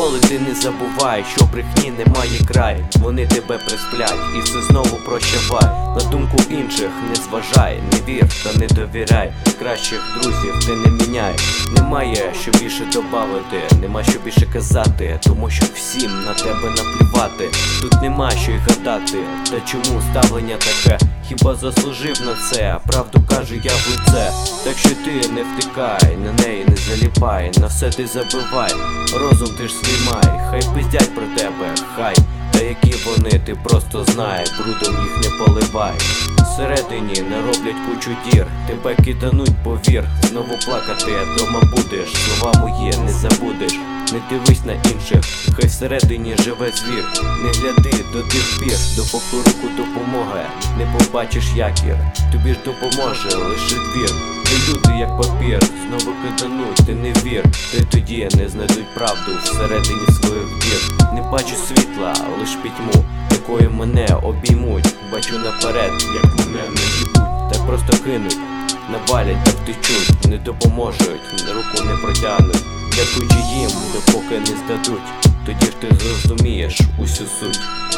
ніколи ти не забувай, що брехні немає краю. Вони тебе присплять і все знову прощавай. На думку інших не зважай, не вір та не довіряй. Кращих друзів ти не міняй. Немає що більше добавити, нема що більше казати, тому що всім на тебе наплювати. Тут нема що й гадати, та чому ставлення таке? Хіба заслужив на це? Правду кажу я в лице. Так що ти не втикай, на неї не заліпай, на все ти забивай, розум ти ж свій май. Хай пиздять про тебе, хай, та які вони, ти просто знай, брудом їх не поливай. Всередині не роблять кучу дір, тебе кидануть, повір, знову плакати дома будеш, слова мої не забудеш. Не дивись на інших, хай всередині живе звір. Не гляди до тих пір, допоки руку допомоги не побачиш якір. Тобі ж допоможе лише двір. Ти люди як папір, знову кидануть, ти не вір. Ти тоді не знайдуть правду всередині своїх дір. Не бачу світла, лиш пітьму, якою мене обіймуть. Бачу наперед, як мене не їбуть. Так просто кинуть, навалять та втечуть. Не допоможуть, руку не протягнуть. Дякуючи їм, допоки не здадуть. Тоді ж ти зрозумієш усю суть.